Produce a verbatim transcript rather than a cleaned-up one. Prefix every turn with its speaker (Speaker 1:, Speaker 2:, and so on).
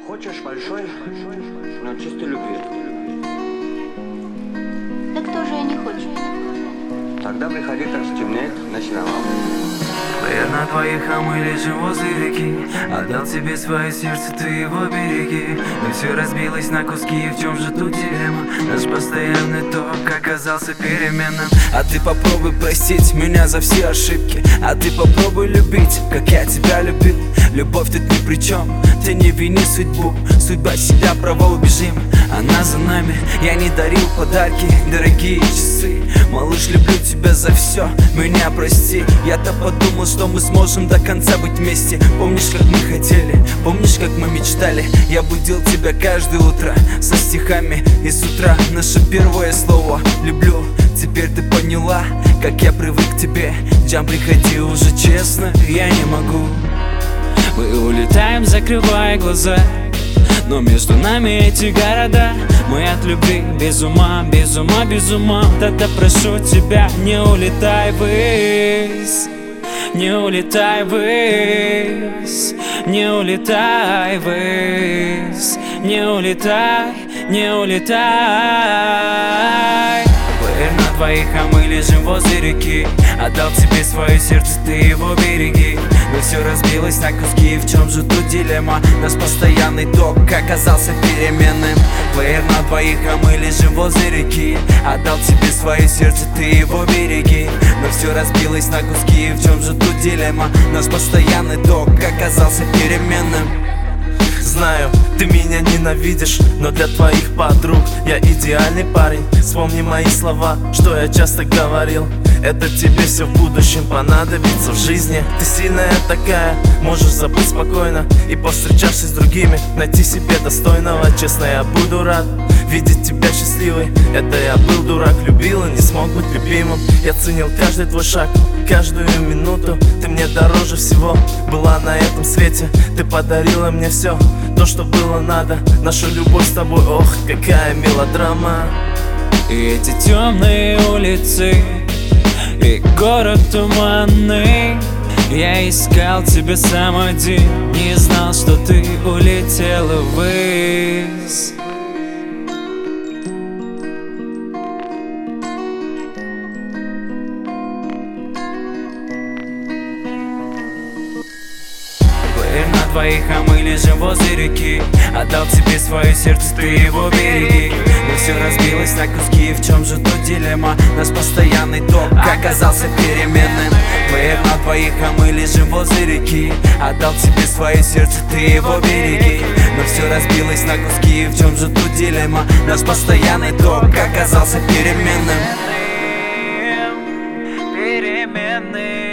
Speaker 1: Хочешь большой, но чистой любви?
Speaker 2: Да кто же я не хочет?
Speaker 1: Тогда приходи, как стемнеет, начинаем.
Speaker 3: На двоих, а мы лежим возле реки. Отдал тебе свое сердце, ты его береги. Но все разбилось на куски, и в чем же тут дилемма? Наш постоянный ток оказался переменным. А ты попробуй простить меня за все ошибки. А ты попробуй любить, как я тебя любил. Любовь тут ни при чем, ты не вини судьбу. Судьба себя права убежим, она за нами. Я не дарил подарки, дорогие часы. Малыш, люблю тебя за все, меня прости. Я-то подумал, что мы сможем до конца быть вместе. Помнишь, как мы хотели, помнишь, как мы мечтали? Я будил тебя каждое утро со стихами. И с утра наше первое слово люблю. Теперь ты поняла, как я привык к тебе. Джам, приходи уже честно, я не могу. Мы улетаем, закрывая глаза, но между нами эти города. Мы от любви без ума, без ума, без ума. Тогда прошу тебя, не улетай ввысь, не улетай ввысь, не улетай ввысь, не улетай, не улетай. Плеер на двоих, а мы лежим возле реки. Отдал тебе свое сердце, ты его береги. Но все разбилось на куски, и в чем же тут дилемма? Наш постоянный ток оказался переменным. Плеер на двоих, а мы лежим возле реки. Отдал тебе свое сердце, ты его береги. Но все разбилось на куски, и в чем же тут дилемма? Наш постоянный ток оказался переменным.
Speaker 4: Знаю, ты меня ненавидишь, но для твоих подруг я идеальный парень. Вспомни мои слова, что я часто говорил. Это тебе все в будущем понадобится в жизни. Ты сильная такая, можешь забыть спокойно. И повстречавшись с другими, найти себе достойного. Честно, я буду рад видеть тебя счастливой. Это я был дурак, любил и не смог быть любимым. Я ценил каждый твой шаг, каждую минуту. Ты мне дороже всего была на этом свете. Ты подарила мне все, то, что было надо. Наша любовь с тобой, ох, какая мелодрама.
Speaker 3: И эти темные улицы, и город туманный. Я искал тебя сам один, не знал, что ты улетела ввысь. На двоих, а мы лежим возле реки. Отдал тебе свое сердце, ты его береги. Но все разбилось на куски, и в чем же тут дилемма? Наш постоянный ток оказался переменным. Плеер на двоих, а мы лежим возле реки. Отдал тебе свое сердце, ты его береги. Но все разбилось на куски, и в чем же тут дилемма? Наш постоянный ток оказался переменным. Переменным.